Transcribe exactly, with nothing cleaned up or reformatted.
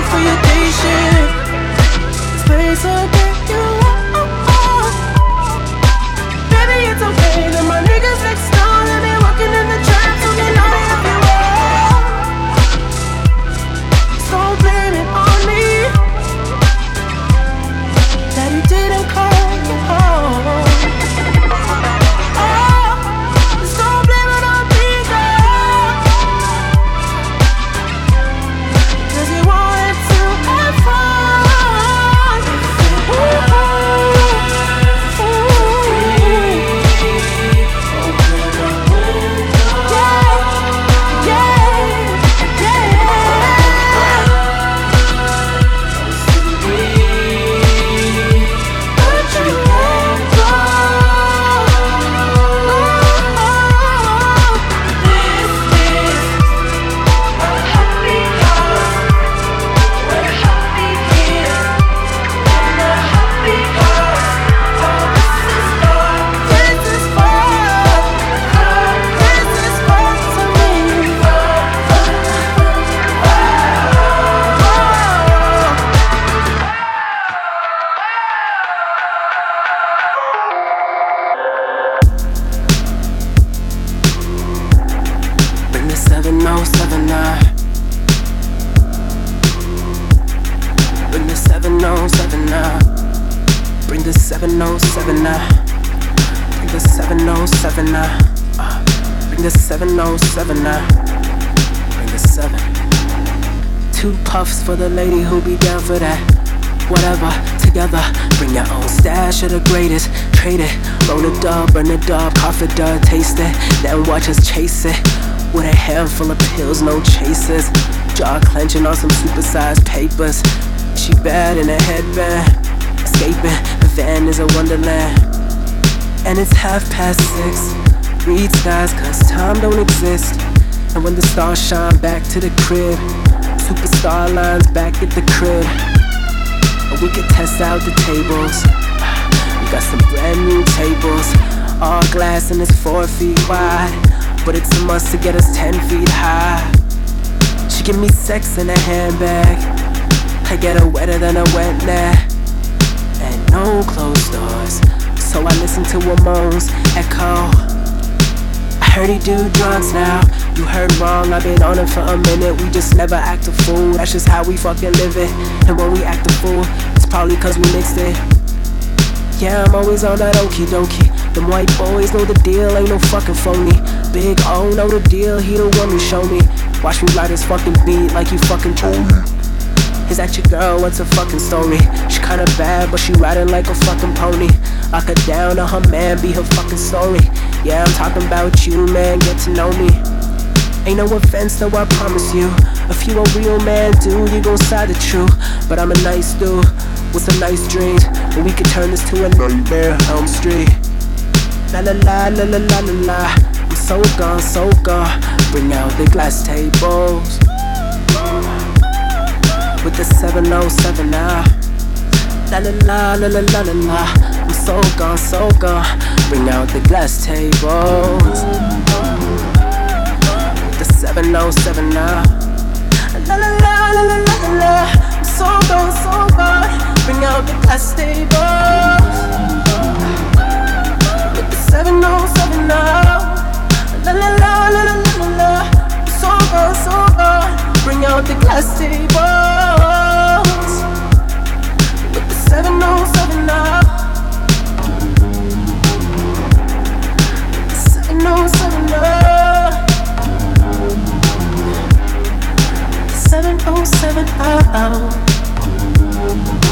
for your day shift. This place will get you up. Baby, it's okay that my niggas next door, they be working in the trap, so they know they have you up. So blame it on me that he didn't call you home. seven oh seven nine. Bring the seven oh seven nine. Bring the seven oh seven nine. Bring the seven oh seven nine. Uh, bring the seven oh seven nine. Bring the seven. Two puffs for the lady who be down for that. Whatever, together, bring your own stash of the greatest. Trade it, roll a dub, burn a dub, cough a dub, taste it, then watch us chase it. With a handful of pills, no chasers. Jaw clenching on some supersized papers. She bad in a headband. Escaping, the van is a wonderland. And it's half past six. Read skies cause time don't exist. And when the stars shine back to the crib, superstar lines back at the crib. And we could test out the tables. We got some brand new tables. All glass and it's four feet wide, but it's a must to get us ten feet high. She give me sex in a handbag. I get her wetter than a wet net. And no closed doors, so I listen to her moans echo. I heard he do drugs now. You heard wrong, I've been on it for a minute. We just never act a fool, that's just how we fucking live it. And when we act a fool, it's probably cause we mixed it. Yeah, I'm always on that okie dokie. Them white boys know the deal, ain't no fucking phony. Big O know the deal, he the one who show me. Watch me ride his fucking beat like you fucking told me. Is that your girl? What's her fucking story? She kinda bad, but she riding like a fucking pony. Lock her down or her man be her fucking story. Yeah, I'm talking about you, man, get to know me. Ain't no offense though, I promise you. If you a real man, dude, you gon' side the truth. But I'm a nice dude with some nice dreams, and we could turn this to a nightmare, Elm Street. La la la la la la la la. I'm so gone, so gone. Bring out the glass tables with the seven oh seven now. La la la la la la la la. I'm so gone, so gone. Bring out the glass tables with the seven oh seven now. La la la la la la la. I'm so gone, so gone. Bring out the glass tables with the seven oh seven now. La la la la la la la. I'm so gone, so gone. Bring out the glass tables with the seven oh seven now. seven oh seven now. seven oh seven now.